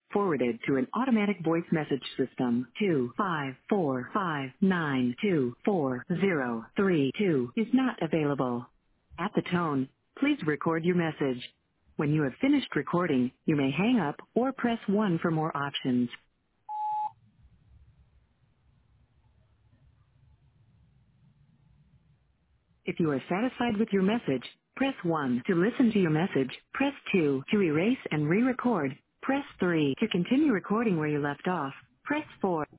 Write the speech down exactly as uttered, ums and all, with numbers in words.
forwarded to an automatic voice message system. Two five four five nine two four zero three two is not available. At the tone, please record your message. When you have finished recording, you may hang up or press one for more options. If you are satisfied with your message, press one to listen to your message. Press two to erase and re-record. Press three to continue recording where you left off. Press four.